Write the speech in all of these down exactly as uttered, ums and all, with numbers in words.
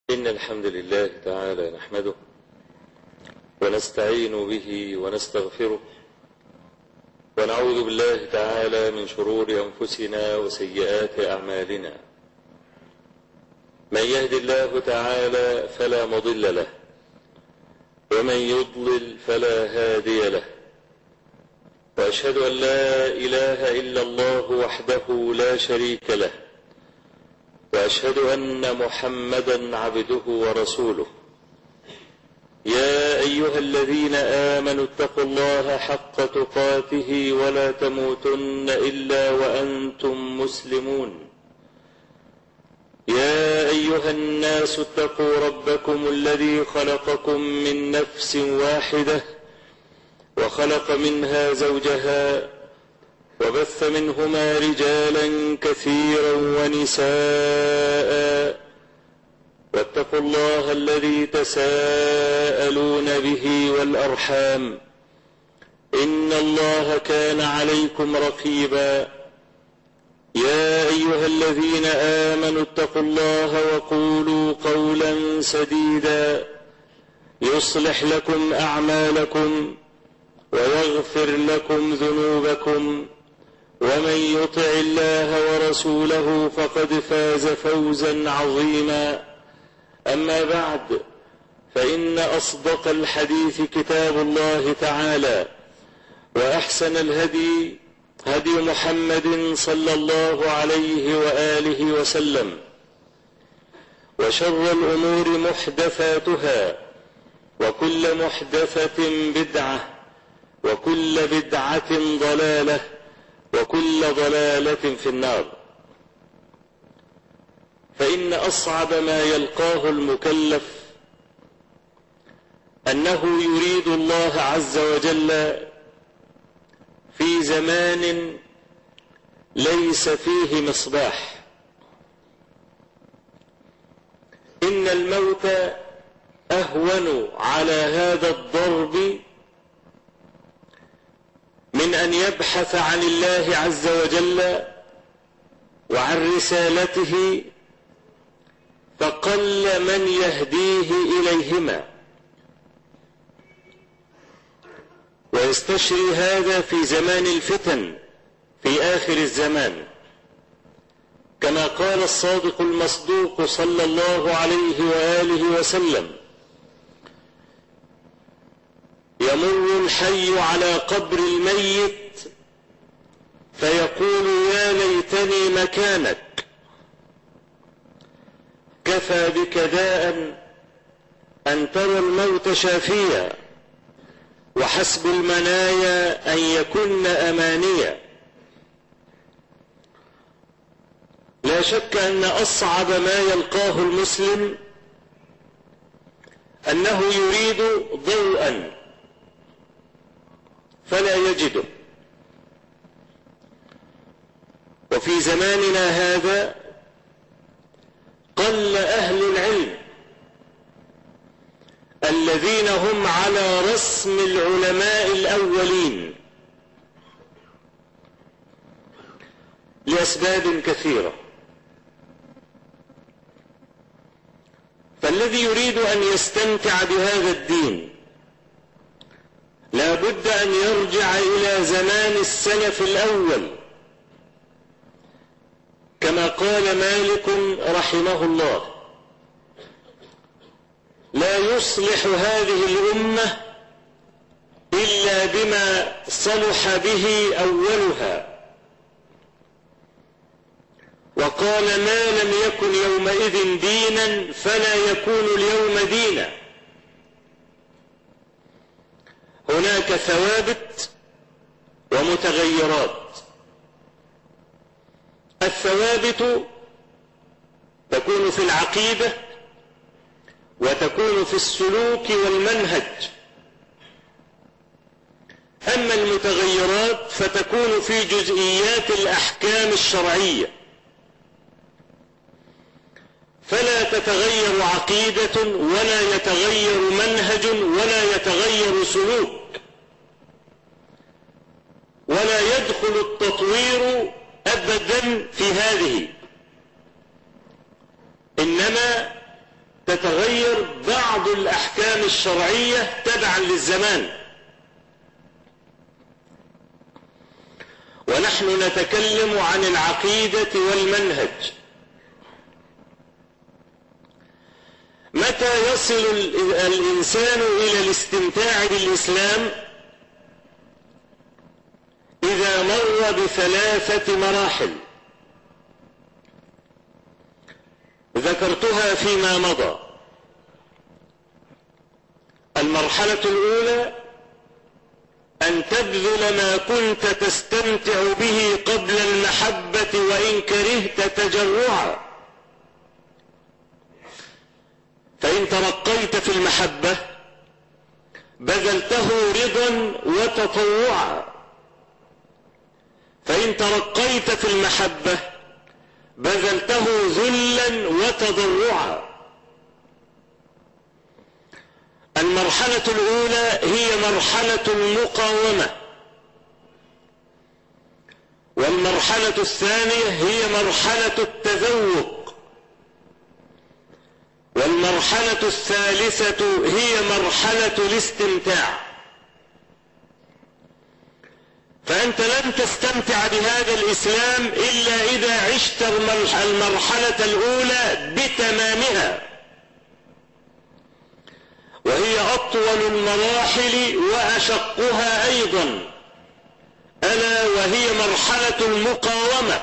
إن الحمد لله تعالى نحمده ونستعين به ونستغفره ونعوذ بالله تعالى من شرور أنفسنا وسيئات أعمالنا. من يهد الله تعالى فلا مضل له ومن يضلل فلا هادي له، وأشهد أن لا إله إلا الله وحده لا شريك له، وأشهد أن محمدا عبده ورسوله. يا أيها الذين آمنوا اتقوا الله حق تقاته ولا تموتن إلا وأنتم مسلمون. يا أيها الناس اتقوا ربكم الذي خلقكم من نفس واحدة وخلق منها زوجها وبث منهما رجالا كثيرا ونساء، واتقوا الله الذي تساءلون به والأرحام إن الله كان عليكم رقيبا. يا أيها الذين آمنوا اتقوا الله وقولوا قولا سديدا يصلح لكم أعمالكم ويغفر لكم ذنوبكم، ومن يطع الله ورسوله فقد فاز فوزا عظيما. أما بعد، فإن أصدق الحديث كتاب الله تعالى، وأحسن الهدي هدي محمد صلى الله عليه وآله وسلم، وشر الأمور محدثاتها، وكل محدثة بدعة، وكل بدعة ضلالة، وكل ضلالة في النار. فإن أصعب ما يلقاه المكلف أنه يريد الله عز وجل في زمان ليس فيه مصباح. إن الموت أهون على هذا الضرب من أن يبحث عن الله عز وجل وعن رسالته، فقل من يهديه إليهما. ويستشري هذا في زمان الفتن في آخر الزمان، كما قال الصادق المصدوق صلى الله عليه وآله وسلم: يمر الحي على قبر الميت فيقول يا ليتني مكانك، كفى بك داء أن ترى الموت شافيا، وحسب المنايا أن يكن أمانيا. لا شك أن أصعب ما يلقاه المسلم أنه يريد ضوءا فلا يجده. وفي زماننا هذا قل أهل العلم الذين هم على رسم العلماء الأولين، لأسباب كثيرة. فالذي يريد أن يستمتع بهذا الدين لا بد أن يرجع إلى زمان السلف الأول، كما قال مالك رحمه الله: لا يصلح هذه الأمة إلا بما صلح به أولها. وقال: ما لم يكن يومئذ دينا فلا يكون اليوم دينا. هناك ثوابت ومتغيرات. الثوابت تكون في العقيدة، وتكون في السلوك والمنهج. أما المتغيرات فتكون في جزئيات الأحكام الشرعية، فلا تتغير عقيدة ولا يتغير منهج ولا يتغير سلوك، ولا يدخل التطوير أبدا في هذه، إنما تتغير بعض الأحكام الشرعية تبعا للزمان. ونحن نتكلم عن العقيدة والمنهج. متى يصل الإنسان إلى الاستمتاع بالإسلام؟ إذا مر بثلاثة مراحل ذكرتها فيما مضى. المرحلة الأولى أن تبذل ما كنت تستمتع به قبل المحبة وإن كرهت تجرعا، فإن ترقيت في المحبة بذلته رضا وتطوعا، فإن ترقيت في المحبة بذلته ذلا وتضرعا. المرحلة الأولى هي مرحلة المقاومة، والمرحلة الثانية هي مرحلة التذوق، والمرحلة الثالثة هي مرحلة الاستمتاع. فأنت لن تستمتع بهذا الإسلام إلا إذا عشت المرحلة الأولى بتمامها، وهي أطول المراحل وأشقها أيضا، ألا وهي مرحلة المقاومة،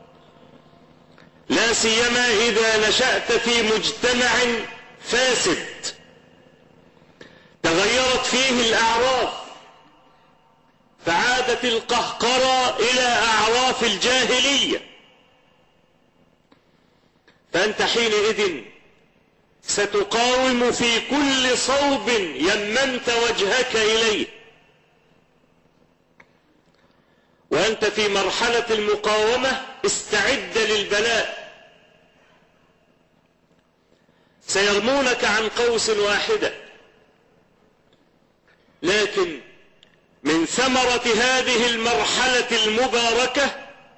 لا سيما إذا نشأت في مجتمع فاسد تغيرت فيه الأعراف فعادت القهقرة إلى أعراف الجاهلية، فأنت حينئذ ستقاوم في كل صوب يمنت وجهك إليه. وأنت في مرحلة المقاومة استعد للبلاء، سيرمونك عن قوس واحدة، لكن من ثمرة هذه المرحلة المباركة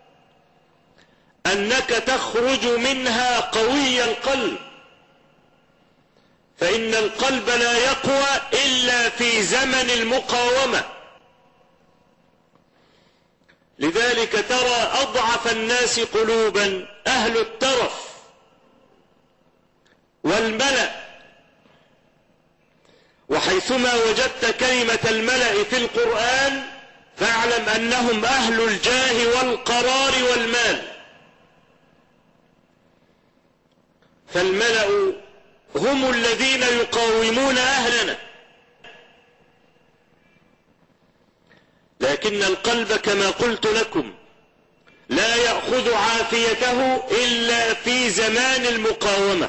أنك تخرج منها قوي القلب، فإن القلب لا يقوى إلا في زمن المقاومة. لذلك ترى أضعف الناس قلوبا أهل الترف والملأ، وحيثما وجدت كلمة الملأ في القرآن فاعلم أنهم أهل الجاه والقرار والمال. فالملأ هم الذين يقاومون أهلنا، لكن القلب كما قلت لكم لا يأخذ عافيته إلا في زمان المقاومة.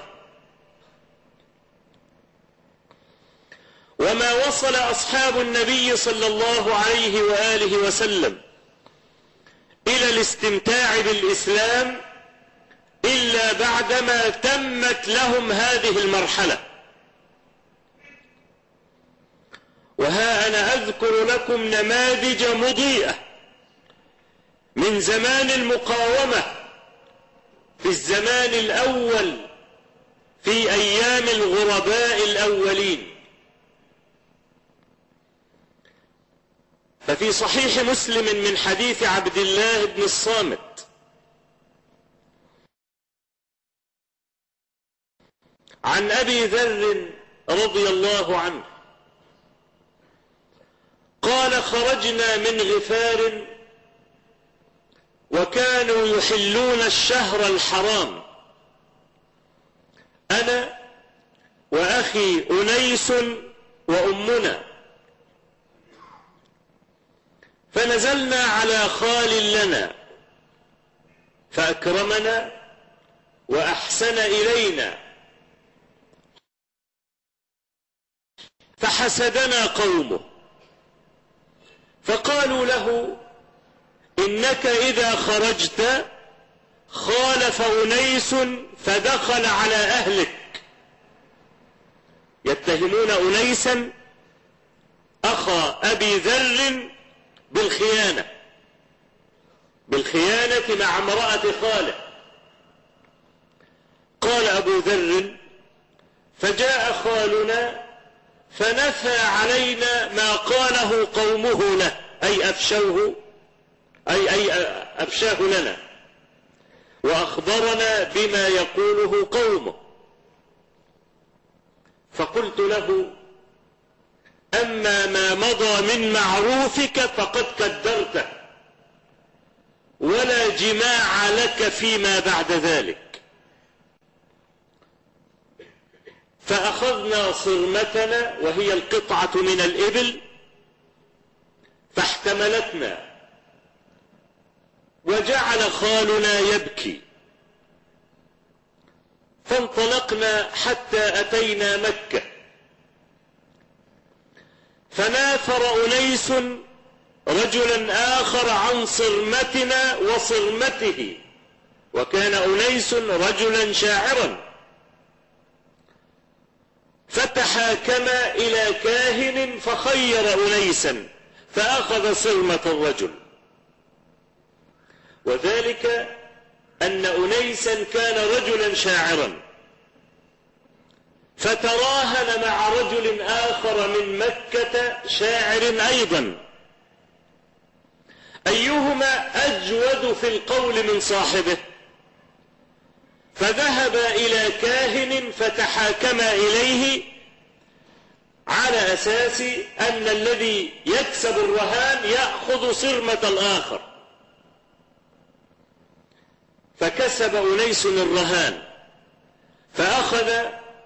وما وصل أصحاب النبي صلى الله عليه وآله وسلم إلى الاستمتاع بالإسلام إلا بعدما تمت لهم هذه المرحلة. وها أنا أذكر لكم نماذج مضيئة من زمان المقاومة في الزمان الأول في أيام الغرباء الأولين. ففي صحيح مسلم من حديث عبد الله بن الصامت عن أبي ذر رضي الله عنه قال: خرجنا من غفار وكانوا يحلون الشهر الحرام، أنا وأخي أنيس وأمنا، فنزلنا على خال لنا فأكرمنا وأحسن إلينا، فحسدنا قومه فقالوا له: إنك إذا خرجت خالف أنيس فدخل على أهلك. يتهمون أنيسا أخا أبي ذر بالخيانة بالخيانة مع امرأة خاله. قال أبو ذر: فجاء خالنا فنفى علينا ما قاله قومه له، أي أفشوه أي, أي أفشاه لنا، وأخبرنا بما يقوله قومه. فقلت له: أما ما مضى من معروفك فقد قدرته، ولا جماع لك فيما بعد ذلك. فأخذنا صرمتنا وهي القطعة من الإبل فاحتملتنا، وجعل خالنا يبكي، فانطلقنا حتى أتينا مكة، فنافر أنيس رجلا آخر عن صرمتنا وصرمته، وكان أنيس رجلا شاعرا، فتحاكما إلى كاهن فخير أنيسا فأخذ صرمة الرجل، وذلك أن أنيسا كان رجلا شاعرا، فتراهن مع رجل آخر من مكة شاعر أيضا، أيهما أجود في القول من صاحبه، فذهب إلى كاهن فتحاكما إليه على أساس أن الذي يكسب الرهان يأخذ صرمة الآخر، فكسب أنيس الرهان فأخذ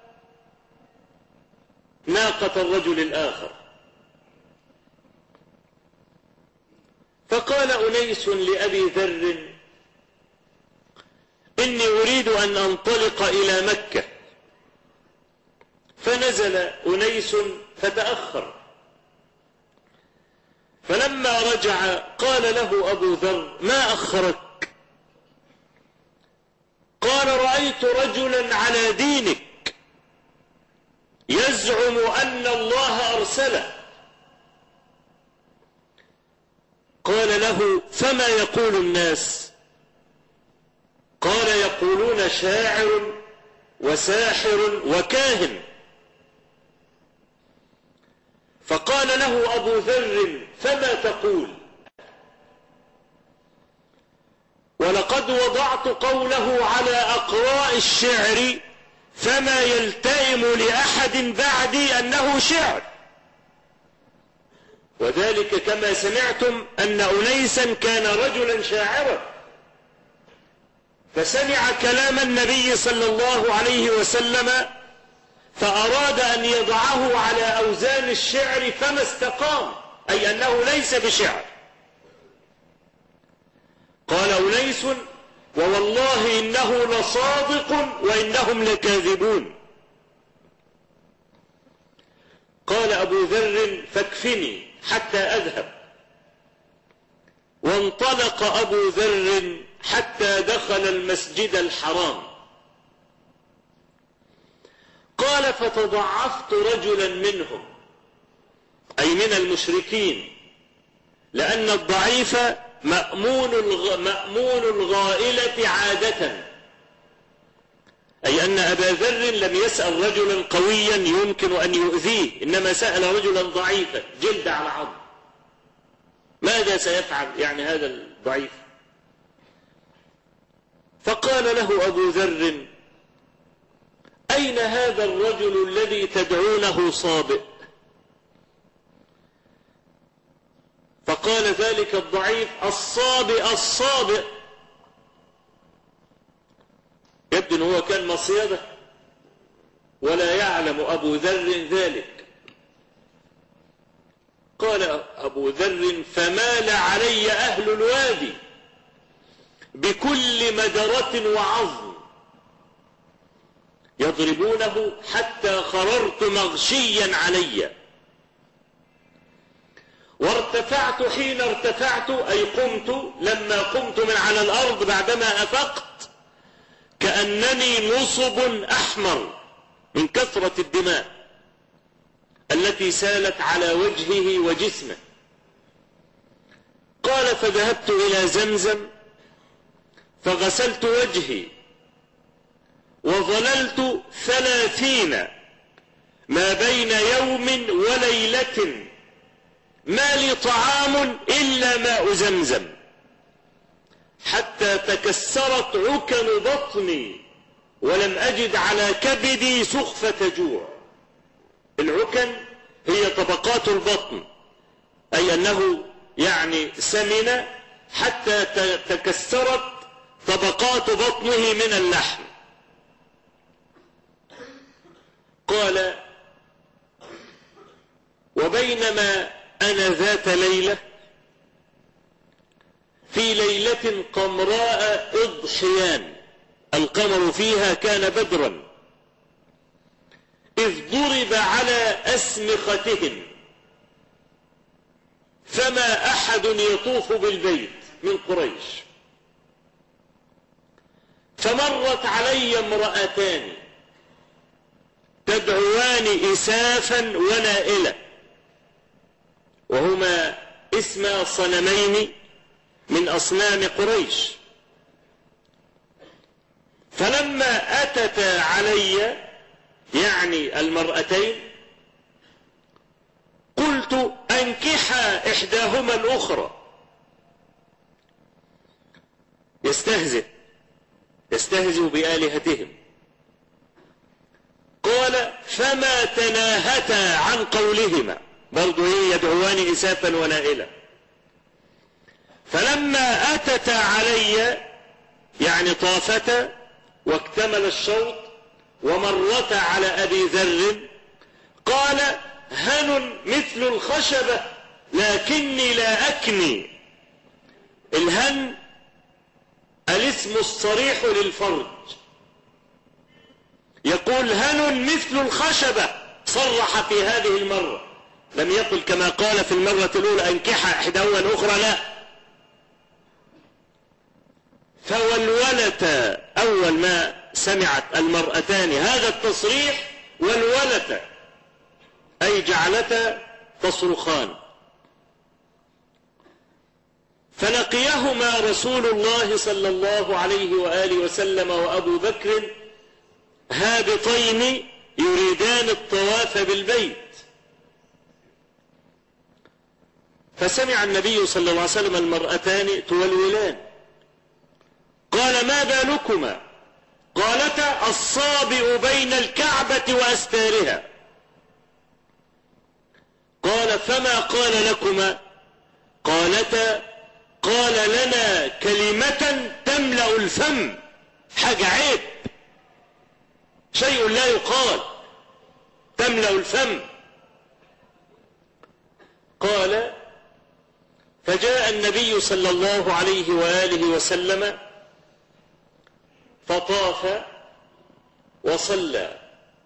ناقة الرجل الآخر. فقال أنيس لأبي ذر: إني أريد أن أنطلق إلى مكة. فنزل أنيس فتأخر، فلما رجع قال له أبو ذر: ما أخرك؟ قال: رأيت رجلا على دينك يزعم أن الله أرسله. قال له: فما يقول الناس؟ قال: يقولون شاعر وساحر وكاهن. فقال له أبو ذر: فما تقول؟ ولقد وضعت قوله على أقراء الشعر فما يلتئم لأحد بعدي أنه شعر، وذلك كما سمعتم أن أنيسا كان رجلا شاعرا، فسمع كلام النبي صلى الله عليه وسلم فأراد أن يضعه على أوزان الشعر فما استقام، أي أنه ليس بشعر. قال أنيس: ووالله إنه لصادق وإنهم لكاذبون. قال أبو ذر: فاكفني حتى أذهب. وانطلق أبو ذر حتى دخل المسجد الحرام. قال: فتضعفت رجلا منهم، أي من المشركين، لأن الضعيف مأمون الغ... مأمون الغائلة عادة، أي أن أبا ذر لم يسأل رجلا قويا يمكن أن يؤذيه، إنما سأل رجلا ضعيفا جلد على عظم. ماذا سيفعل يعني هذا الضعيف؟ فقال له أبو ذر: أين هذا الرجل الذي تدعونه صابئ؟ فقال ذلك الضعيف: الصابئ الصابئ. يبدو أنه كان مصيدة ولا يعلم أبو ذر ذلك. قال أبو ذر: فمال علي أهل الوادي بكل مدرة وعظم يضربونه حتى خررت مغشيا علي، وارتفعت حين ارتفعت، أي قمت لما قمت من على الأرض بعدما أفقت، كأنني نصب أحمر من كثرة الدماء التي سالت على وجهه وجسمه. قال: فذهبت إلى زمزم فغسلت وجهي، وظللت ثلاثين ما بين يوم وليلة ما لي طعام إلا ماء زمزم حتى تكسرت عكن بطني ولم أجد على كبدي سخفة جوع. العكن هي طبقات البطن، أي أنه يعني سمن حتى تكسرت طبقات بطنه من اللحم. قال: وبينما أنا ذات ليلة في ليلة قمراء إضحيان، القمر فيها كان بدرا، إذ ضرب على أسمختهم فما أحد يطوف بالبيت من قريش، فمرت علي امرأتان تدعوان إسافا ونائلة، وهما اسم صنمين من أصنام قريش. فلما أتتا علي يعني المرأتين قلت: أنكحا إحداهما الأخرى. يستهزئ يستهزئ بآلهتهم. قال: فما تناهتا عن قولهما، برضو ايه يدعوان إسافا ونائلة. فلما أتتا علي يعني طافتا واكتمل الشوط ومرتا على أبي ذر، قال: هن مثل الخشبة لكني لا أكني. الهن الاسم الصريح للفرج. يقول: هن مثل الخشبة، صرح في هذه المرة، لم يقل كما قال في المرة الأولى أنكح إحداهما الأخرى، لا. فولولت أول ما سمعت المرأتان هذا التصريح ولولت، أي جعلتا تصرخان. فلقيهما رسول الله صلى الله عليه وآله وسلم وأبو بكر هابطين يريدان الطواف بالبيت. فسمع النبي صلى الله عليه وسلم المرأتان تولولان. قال: ما بالكما؟ قالتا: الصابئ بين الكعبة وأستارها. قال: فما قال لكما؟ قالتا: قال لنا كلمة تملأ الفم، حاجة عيب، شيء لا يقال، تملأ الفم. قال: فجاء النبي صلى الله عليه وآله وسلم فطاف وصلى.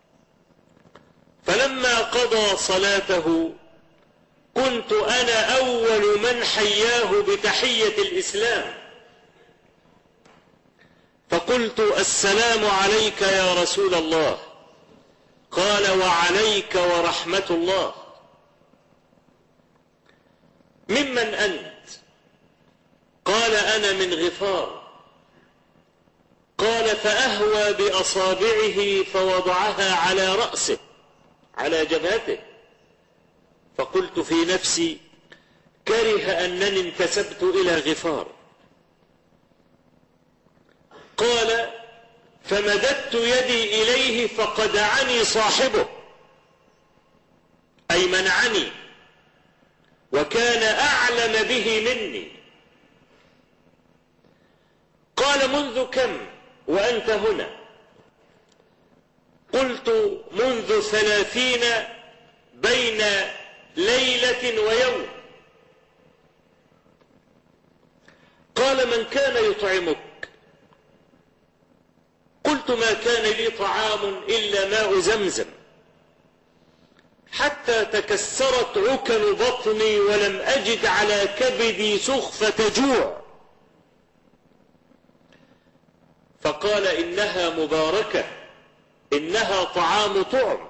فلما قضى صلاته كنت أنا أول من حياه بتحية الإسلام، فقلت: السلام عليك يا رسول الله. قال: وعليك ورحمة الله. ممن أنت؟ قال: أنا من غفار. قال: فأهوى بأصابعه فوضعها على رأسه، على جبهته. فقلت في نفسي: كره أنني انتسبت إلى غفار. قال: فمددت يدي إليه فقدعني صاحبه، أي منعني، وكان أعلم به مني. قال: منذ كم وأنت هنا؟ قلت: منذ ثلاثين بين ليلة ويوم. قال: من كان يطعمك؟ قلت: ما كان لي طعام إلا ماء زمزم حتى تكسرت عكن بطني ولم أجد على كبدي سخفة جوع. فقال: إنها مباركة، إنها طعام طعم.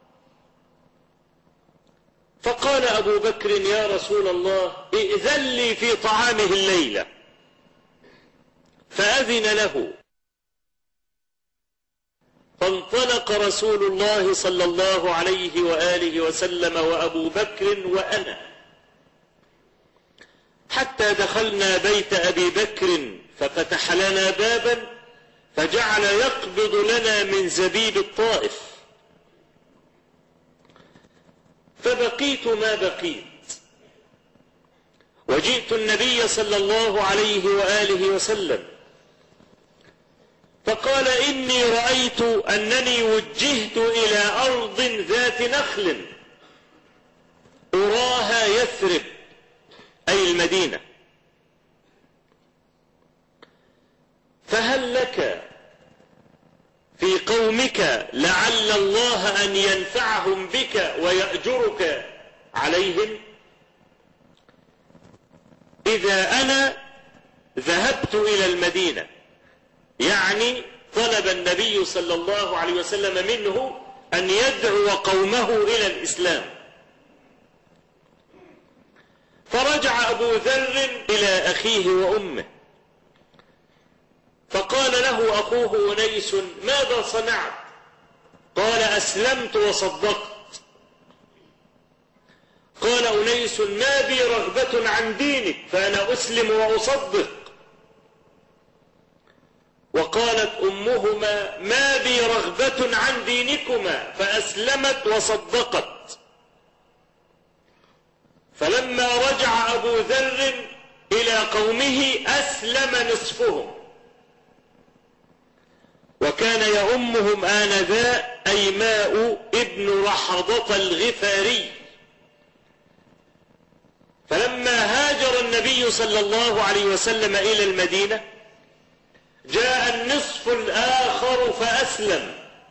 فقال أبو بكر: يا رسول الله، ائذن لي في طعامه الليلة. فأذن له. فانطلق رسول الله صلى الله عليه وآله وسلم وأبو بكر وأنا حتى دخلنا بيت أبي بكر ففتح لنا بابا فجعل يقبض لنا من زبيب الطائف، فبقيت ما بقيت، وجئت النبي صلى الله عليه وآله وسلم فقال: إني رأيت أنني وجهت إلى أرض ذات نخل أراها يثرب، أي المدينة، فهل لك في قومك لعل الله أن ينفعهم بك ويأجرك عليهم؟ إذا أنا ذهبت إلى المدينة، يعني طلب النبي صلى الله عليه وسلم منه أن يدعو قومه إلى الإسلام. فرجع أبو ذر إلى أخيه وأمه فقال له أخوه أنيس: ماذا صنعت؟ قال: أسلمت وصدقت. قال أنيس: ما بي رغبة عن دينك فأنا أسلم وأصدق. وقالت أمهما: ما بي رغبة عن دينكما فأسلمت وصدقت. فلما رجع أبو ذر إلى قومه أسلم نصفهم، وكان يؤمهم آنذاك أيماء ابن رحضة الغفاري. فلما هاجر النبي صلى الله عليه وسلم إلى المدينة جاء النصف الآخر فأسلم،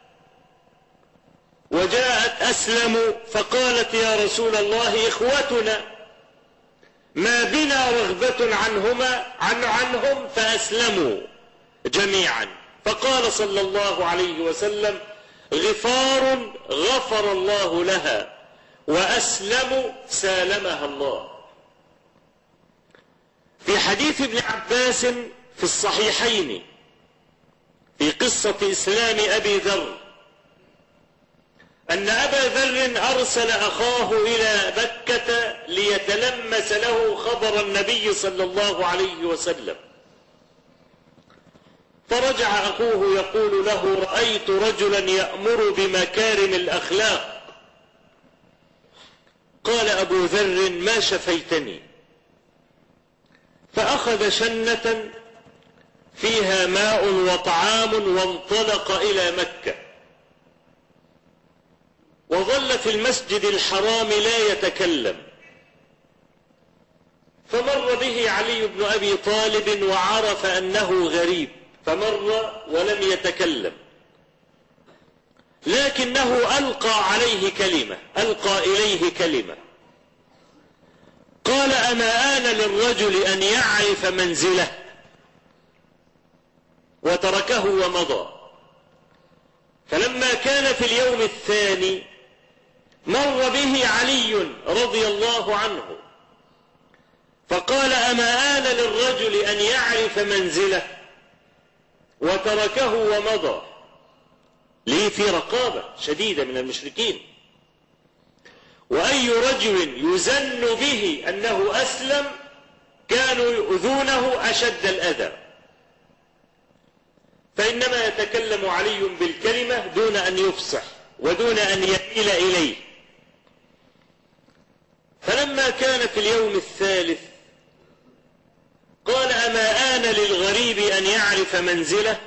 وجاءت أسلم فقالت: يا رسول الله، إخوتنا ما بنا رغبة عنهما عن عنهم فأسلموا جميعا. فقال صلى الله عليه وسلم: غفار غفر الله لها، وأسلم سالمها الله. في حديث ابن عباس في الصحيحين في قصة إسلام أبي ذر أن أبا ذر أرسل أخاه إلى مكة ليتلمس له خبر النبي صلى الله عليه وسلم، فرجع أخوه يقول له: رأيت رجلا يأمر بمكارم الأخلاق. قال أبو ذر: ما شفيتني. فأخذ شنة فيها ماء وطعام وانطلق إلى مكة، وظل في المسجد الحرام لا يتكلم. فمر به علي بن أبي طالب وعرف أنه غريب، فمر ولم يتكلم، لكنه ألقى عليه كلمة ألقى إليه كلمة قال: أما آن للرجل أن يعرف منزله؟ وتركه ومضى. فلما كان في اليوم الثاني مر به علي رضي الله عنه فقال: أما آن للرجل أن يعرف منزله؟ وتركه ومضى. ليه؟ في رقابة شديدة من المشركين، وأي رجل يزن به أنه أسلم كانوا يؤذونه أشد الأذى. فإنما يتكلم علي بالكلمة دون أن يفصح ودون أن يميل إليه. فلما كان في اليوم الثالث قال: أما آن للغريب أن يعرف منزله؟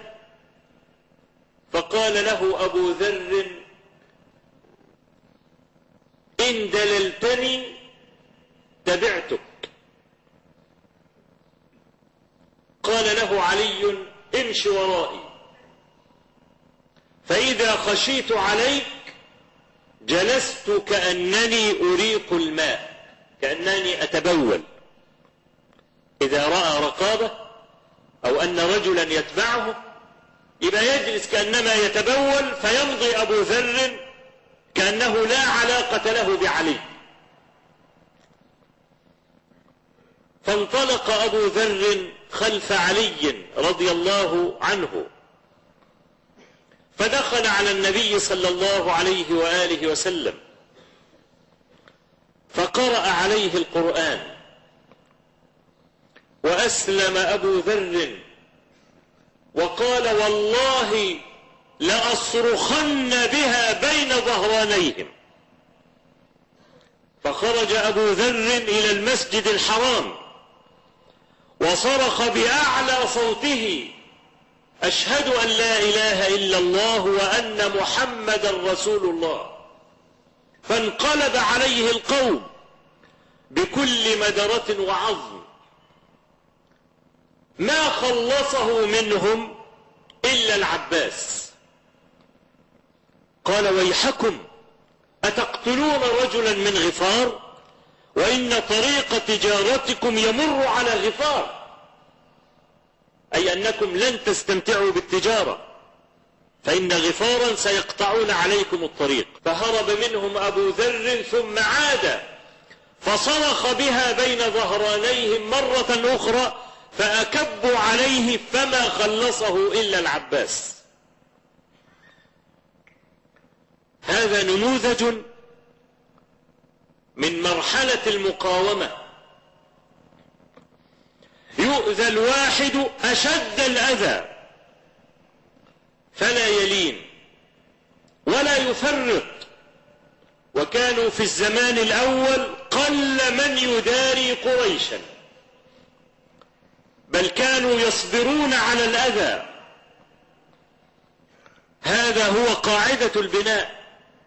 فقال له أبو ذر: إن دللتني تبعتك. قال له علي: امش ورائي، فإذا خشيت عليك جلست كأنني أريق الماء، كأنني أتبول. إذا رأى رقابة أو أن رجلا يتبعه يبقى يجلس كأنما يتبول، فيمضي أبو ذر كأنه لا علاقة له بعلي. فانطلق أبو ذر خلف علي رضي الله عنه، فدخل على النبي صلى الله عليه وآله وسلم فقرأ عليه القرآن، وأسلم أبو ذر وقال: والله لأصرخن بها بين ظهرانيهم. فخرج أبو ذر إلى المسجد الحرام وصرخ بأعلى صوته: أشهد أن لا إله إلا الله وأن محمدا رسول الله. فانقلب عليه القوم بكل مدرة وعظم، ما خلصه منهم إلا العباس. قال: ويحكم، أتقتلون رجلا من غفار؟ وإن طريق تجارتكم يمر على غفار، أي أنكم لن تستمتعوا بالتجارة، فإن غفارا سيقطعون عليكم الطريق. فهرب منهم أبو ذر ثم عاد فصرخ بها بين ظهرانيهم مرة أخرى، فأكبوا عليه فما خلصه إلا العباس. هذا نموذج من مرحلة المقاومة. يؤذى الواحد أشد الأذى فلا يلين ولا يفرط. وكانوا في الزمان الأول قل من يداري قريشا، بل كانوا يصبرون على الأذى. هذا هو قاعدة البناء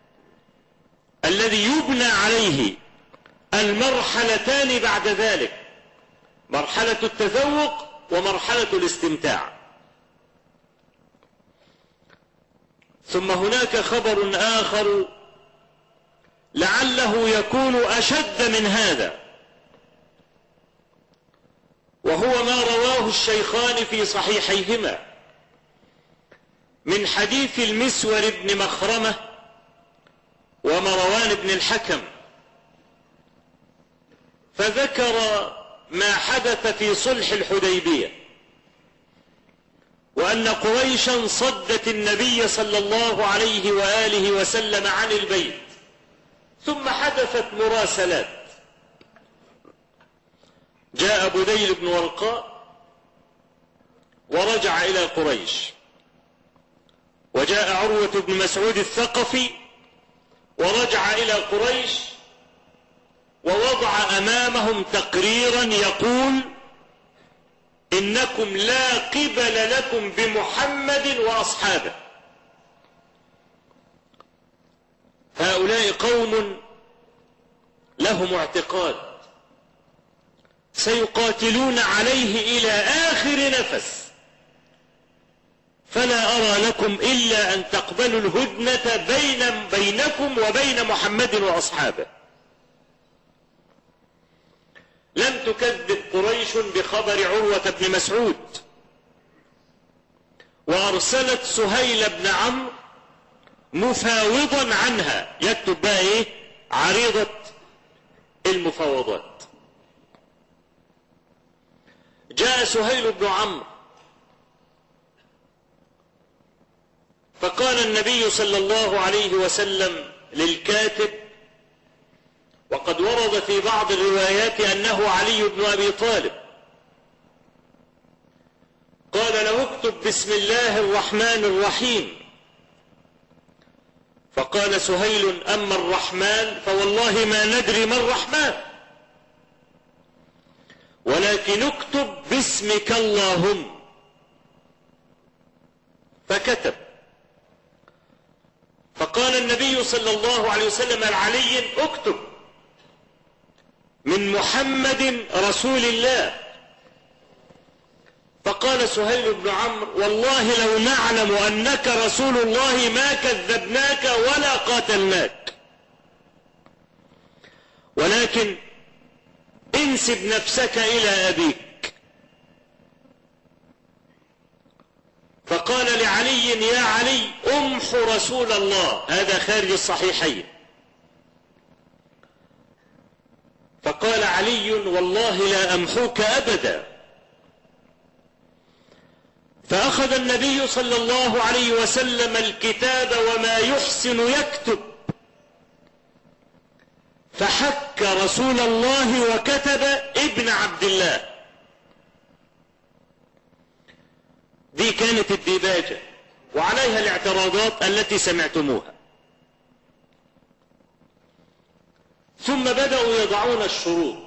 الذي يبنى عليه المرحلتان بعد ذلك، مرحلة التذوق ومرحلة الاستمتاع. ثم هناك خبر آخر لعله يكون أشد من هذا، وهو ما رواه الشيخان في صحيحيهما من حديث المسور بن مخرمة ومروان بن الحكم، فذكر ما حدث في صلح الحديبية، وأن قريشا صدت النبي صلى الله عليه وآله وسلم عن البيت، ثم حدثت مراسلات. جاء بديل بن ورقاء ورجع إلى قريش، وجاء عروة بن مسعود الثقفي ورجع إلى قريش، ووضع أمامهم تقريرا يقول: إنكم لا قبل لكم بمحمد وأصحابه. هؤلاء قوم لهم اعتقاد سيقاتلون عليه إلى آخر نفس، فلا أرى لكم إلا أن تقبلوا الهدنة بين بينكم وبين محمد وأصحابه. لم تكذب قريش بخبر عروة بن مسعود، وأرسلت سهيل بن عمرو مفاوضا عنها، يكتب بقى إيه؟ عريضة المفاوضات. جاء سهيل بن عمرو فقال النبي صلى الله عليه وسلم للكاتب، وقد ورد في بعض الروايات أنه علي بن أبي طالب، قال له: اكتب بسم الله الرحمن الرحيم. فقال سهيل: أما الرحمن فوالله ما ندري ما الرحمن، ولكن اكتب باسمك اللهم. فكتب. فقال النبي صلى الله عليه وسلم لعلي: اكتب من محمد رسول الله. فقال سهيل بن عمرو: والله لو نعلم أنك رسول الله ما كذبناك ولا قاتلناك، ولكن انسب نفسك إلى أبيك. فقال لعلي: يا علي امح رسول الله. هذا خارج الصحيحين. فقال علي: والله لا أمحوك أبدا. فأخذ النبي صلى الله عليه وسلم الكتاب وما يحسن يكتب، فحك رسول الله وكتب ابن عبد الله. دي كانت الديباجة وعليها الاعتراضات التي سمعتموها. ثم بدأوا يضعون الشروط،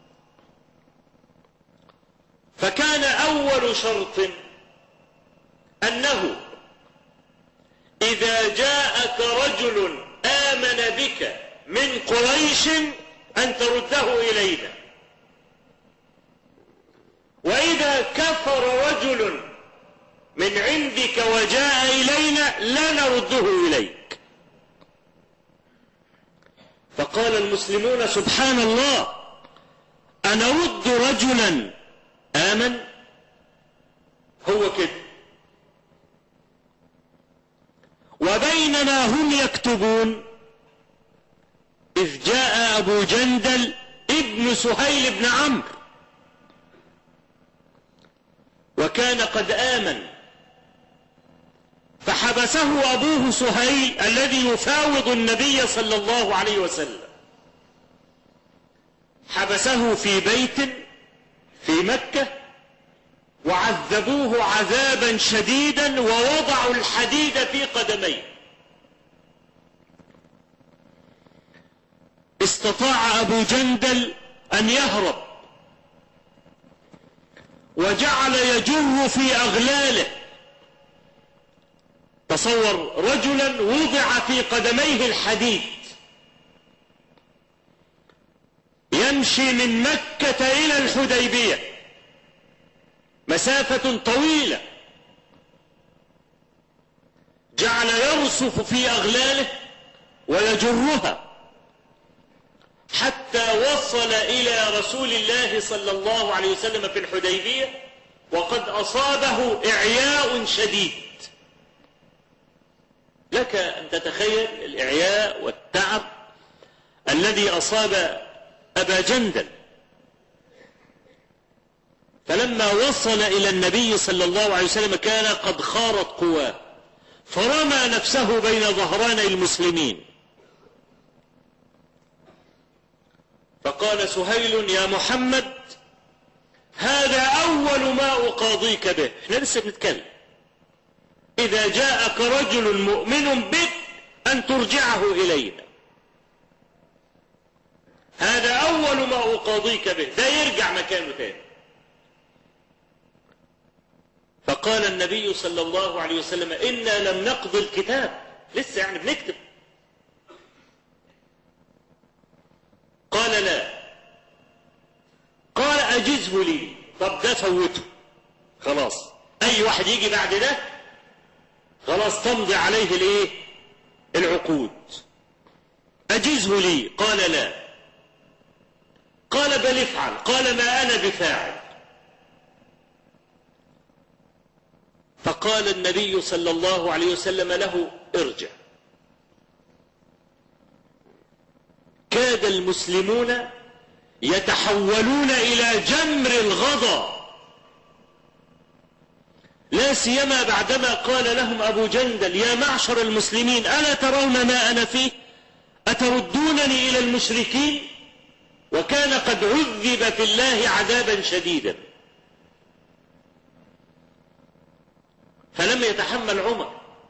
فكان أول شرط أنه إذا جاءك رجل آمن بك من قريش أن ترده إلينا، وإذا كفر رجل من عندك وجاء إلينا لا نرده إليك. فقال المسلمون سبحان الله، أنرد رجلا آمن؟ هو كده. وبينما هم يكتبون إذ جاء أبو جندل ابن سهيل بن عمرو، وكان قد آمن، فحبسه أبوه سهيل الذي يفاوض النبي صلى الله عليه وسلم، حبسه في بيت في مكة وعذبوه عذابا شديدا ووضعوا الحديد في قدميه. استطاع أبو جندل أن يهرب وجعل يجر في أغلاله. تصور رجلا وضع في قدميه الحديد يمشي من مكة إلى الحديبية مسافة طويلة، جعل يرصف في أغلاله ويجرها حتى وصل إلى رسول الله صلى الله عليه وسلم في الحديبية وقد أصابه إعياء شديد. لك أن تتخيل الإعياء والتعب الذي أصاب أبا جندل. فلما وصل إلى النبي صلى الله عليه وسلم كان قد خارت قواه، فرمى نفسه بين ظهراني المسلمين، فقال سهيل يا محمد هذا أول ما أقاضيك به. احنا لسه بنتكلم، إذا جاءك رجل مؤمن بك أن ترجعه إلينا، هذا أول ما أقاضيك به، ده يرجع مكانه تاني. فقال النبي صلى الله عليه وسلم إنا لم نقض الكتاب، لسه يعني بنكتب. قال لا. قال أجزه لي. طب ده فوته خلاص، أي واحد يجي بعد ده خلاص تمضي عليه الايه العقود. أجزه لي. قال لا. قال بل افعل. قال ما أنا بفاعل. فقال النبي صلى الله عليه وسلم له ارجع. كاد المسلمون يتحولون إلى جمر الغضا، لا سيما بعدما قال لهم أبو جندل يا معشر المسلمين ألا ترون ما أنا فيه؟ أتردونني إلى المشركين؟ وكان قد عذب في الله عذابا شديدا. فلم يتحمل عمر،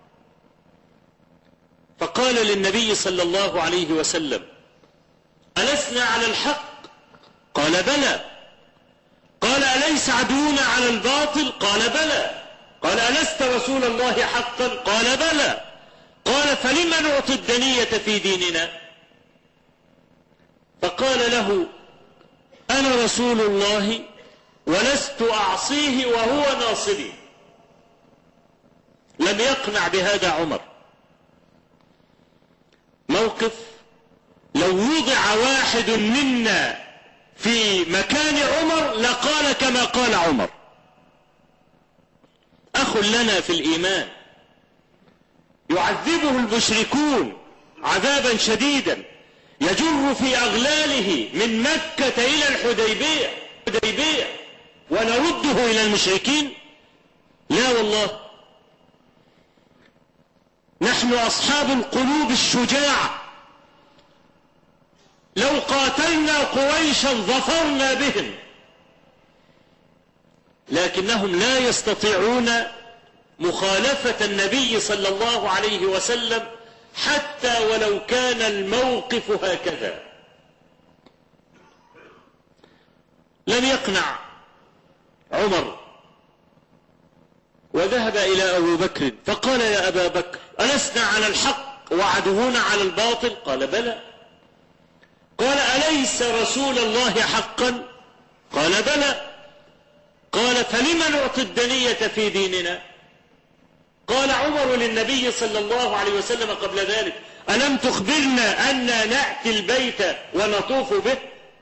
فقال للنبي صلى الله عليه وسلم ألسنا على الحق؟ قال بلى. قال أليس عدونا على الباطل؟ قال بلى. قال ألست رسول الله حقا؟ قال بلى. قال فلم نعطي الدنية في ديننا؟ فقال له أنا رسول الله ولست أعصيه وهو ناصري. لم يقنع بهذا عمر. موقف لو وضع واحد منا في مكان عمر لقال كما قال عمر. أخ لنا في الإيمان يعذبه المشركون عذابا شديدا، يجر في أغلاله من مكة إلى الحديبية ونرده إلى المشركين. لا والله، نحن أصحاب القلوب الشجاعة، لو قاتلنا قريشا ظفرنا بهم، لكنهم لا يستطيعون مخالفة النبي صلى الله عليه وسلم حتى ولو كان الموقف هكذا. لم يقنع عمر وذهب إلى أبي بكر فقال: يا أبا بكر، ألسنا على الحق وعدونا على الباطل؟ قال: بلى. قال: أليس رسول الله حقا؟ قال: بلى. قال: فلم نعطي الدنية في ديننا؟ قال عمر للنبي صلى الله عليه وسلم قبل ذلك: ألم تخبرنا أننا نأتي البيت ونطوف به؟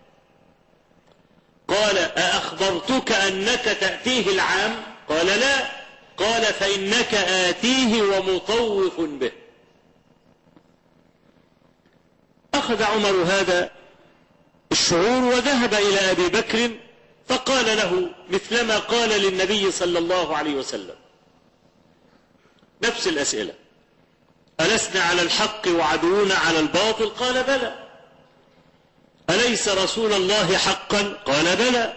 قال: أأخبرتك أنك تأتيه العام؟ قال: لا. قال: فإنك آتيه ومطوف به. أخذ عمر هذا الشعور وذهب إلى أبي بكر فقال له مثلما قال للنبي صلى الله عليه وسلم، نفس الأسئلة: ألسنا على الحق وعدونا على الباطل؟ قال: بلى. أليس رسول الله حقا؟ قال: بلى.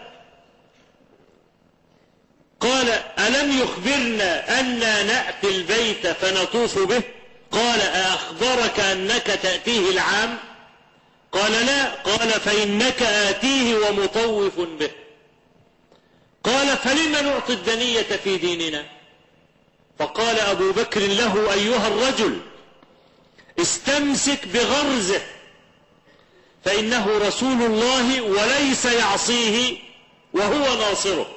قال: ألم يخبرنا أننا نأتي البيت فنطوف به؟ قال: أخبرك أنك تأتيه العام؟ قال: لا. قال: فإنك آتيه ومطوف به. قال: فلم نعطي الدنية في ديننا؟ فقال أبو بكر له: أيها الرجل، استمسك بغرزه، فإنه رسول الله وليس يعصيه وهو ناصره.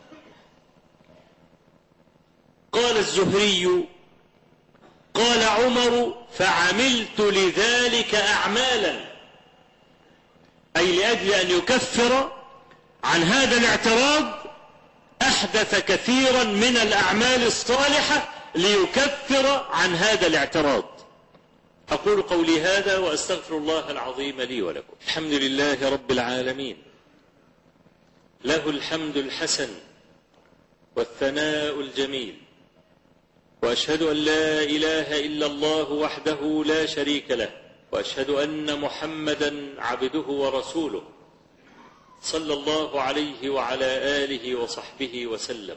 قال الزهري: قال عمر: فعملت لذلك أعمالا، أي لأجل أن يكفر عن هذا الاعتراض أحدث كثيرا من الأعمال الصالحة ليكفر عن هذا الاعتراض. أقول قولي هذا وأستغفر الله العظيم لي ولكم. الحمد لله رب العالمين، له الحمد الحسن والثناء الجميل، وأشهد أن لا إله إلا الله وحده لا شريك له، وأشهد أن محمدا عبده ورسوله صلى الله عليه وعلى آله وصحبه وسلم.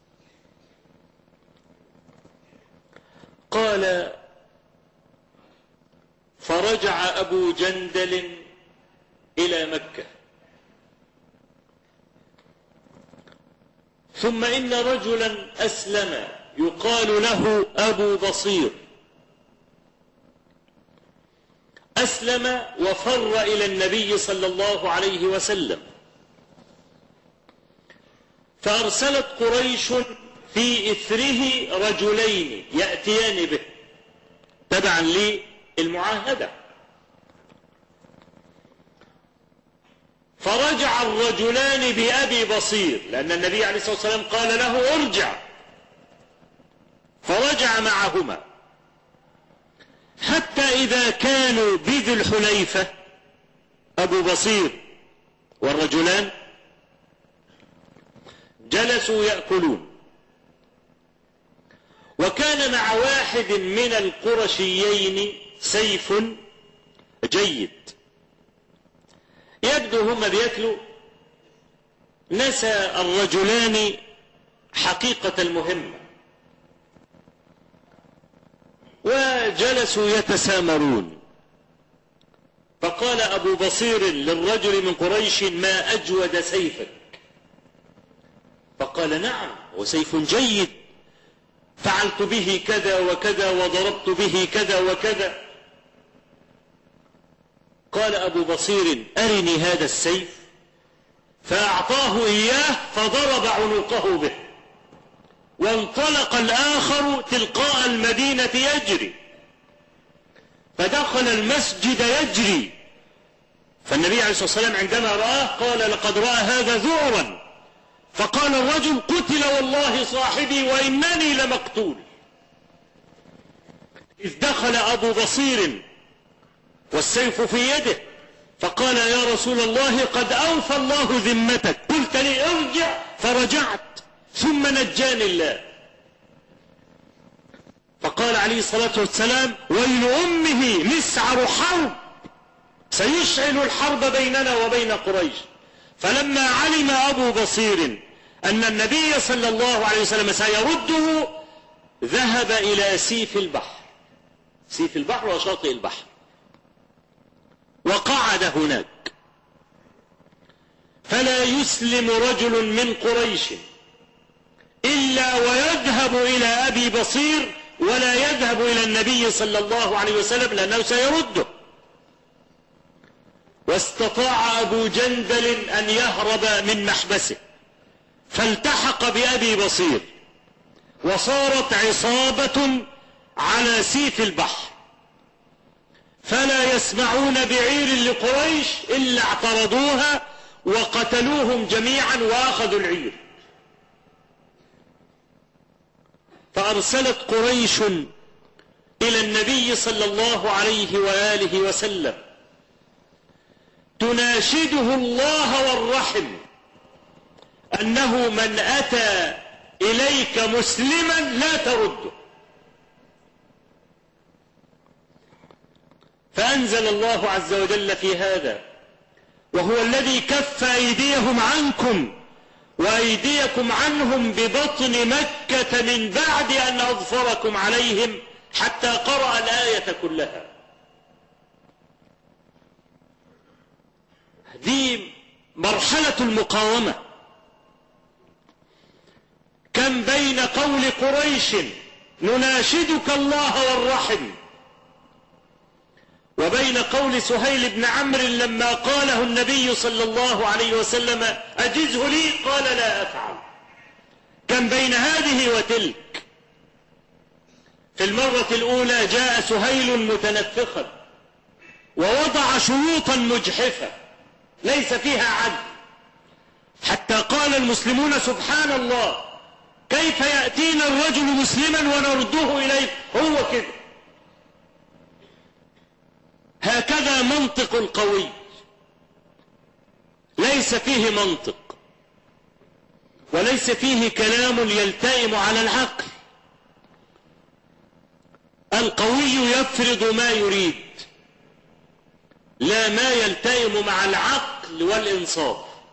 قال: فرجع أبو جندل إلى مكة، ثم إن رجلا أسلم يقال له أبو بصير، أسلم وفر إلى النبي صلى الله عليه وسلم، فأرسلت قريش في إثره رجلين يأتيان به تبعا للمعاهدة. فرجع الرجلان بأبي بصير، لأن النبي عليه الصلاة والسلام قال له: ارجع، فرجع معهما، حتى إذا كانوا بذي الحليفة أبو بصير والرجلان جلسوا يأكلون، وكان مع واحد من القرشيين سيف جيد. يبدو هم بيأكلوا نسى الرجلان حقيقة المهمة، وجلسوا يتسامرون. فقال أبو بصير للرجل من قريش: ما أجود سيفك؟ فقال: نعم، وسيف جيد، فعلت به كذا وكذا وضربت به كذا وكذا. قال أبو بصير: أرني هذا السيف. فأعطاه إياه فضرب عنقه به، وانطلق الآخر تلقاء المدينة يجري، فدخل المسجد يجري. فالنبي عليه الصلاة والسلام عندما رآه قال: لقد رأى هذا ذعرا. فقال الرجل: قتل والله صاحبي وإنني لمقتول. إذ دخل أبو بصير والسيف في يده، فقال: يا رسول الله، قد أوفى الله ذمتك، قلت لي ارجع فرجعت، ثم نجاني الله. فقال عليه الصلاة والسلام: ويل أمه مسعر حرب سيشعل الحرب بيننا وبين قريش. فلما علم أبو بصير أن النبي صلى الله عليه وسلم سيرده ذهب إلى سيف البحر، سيف البحر وشاطئ البحر، وقعد هناك. فلا يسلم رجل من قريش إلا ويذهب إلى أبي بصير ولا يذهب إلى النبي صلى الله عليه وسلم لأنه سيرده. واستطاع أبو جندل أن يهرب من محبسه فالتحق بأبي بصير، وصارت عصابة على سيف البحر، فلا يسمعون بعير لقريش إلا اعترضوها وقتلوهم جميعا وأخذوا العير. فأرسلت قريش إلى النبي صلى الله عليه وآله وسلم تناشده الله والرحم أنه من أتى إليك مسلما لا ترده. فأنزل الله عز وجل في هذا: وهو الذي كف أيديهم عنكم وأيديكم عنهم ببطن مكة من بعد أن أظفركم عليهم، حتى قرأ الآية كلها. دي مرحلة المقاومة. كم بين قول قريش نناشدك الله والرحم وبين قول سهيل بن عمرو لما قاله النبي صلى الله عليه وسلم: أجزه لي، قال: لا أفعل. كم بين هذه وتلك. في المرة الأولى جاء سهيل متنفخا ووضع شروطا مجحفة ليس فيها عدل، حتى قال المسلمون: سبحان الله، كيف يأتينا الرجل مسلما ونرده إليه؟ هو كده، هكذا منطق القوي، ليس فيه منطق وليس فيه كلام يلتئم على العقل. القوي يفرض ما يريد، لا ما يلتئم مع العقل والإنصاف.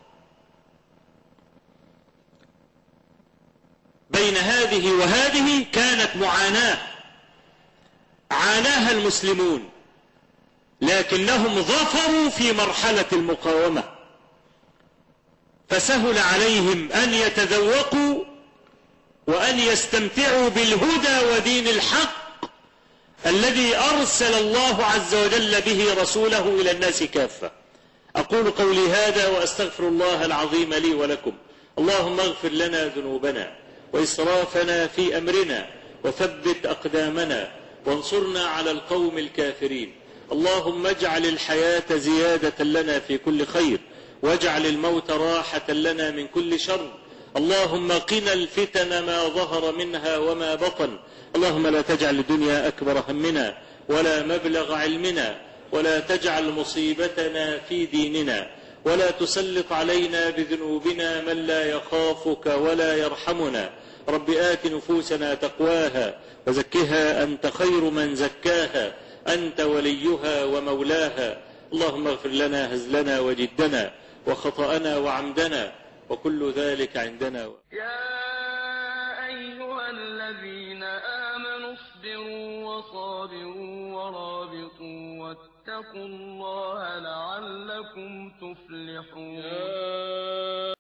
بين هذه وهذه كانت معاناة عاناها المسلمون، لكنهم ظفروا في مرحلة المقاومة، فسهل عليهم أن يتذوقوا وأن يستمتعوا بالهدى ودين الحق الذي أرسل الله عز وجل به رسوله إلى الناس كافة. أقول قولي هذا وأستغفر الله العظيم لي ولكم. اللهم اغفر لنا ذنوبنا وإسرافنا في أمرنا وثبت أقدامنا وانصرنا على القوم الكافرين. اللهم اجعل الحياة زيادة لنا في كل خير واجعل الموت راحة لنا من كل شر. اللهم قنا الفتن ما ظهر منها وما بطن. اللهم لا تجعل الدنيا أكبر همنا ولا مبلغ علمنا ولا تجعل مصيبتنا في ديننا ولا تسلط علينا بذنوبنا من لا يخافك ولا يرحمنا. رب آت نفوسنا تقواها وزكها أنت خير من زكاها أنت وليها ومولاها. اللهم اغفر لنا هزلنا وجدنا وخطأنا وعمدنا وكل ذلك عندنا. يا أيها الذين آمنوا اصبروا وصابروا ورابطوا واتقوا الله لعلكم تفلحون.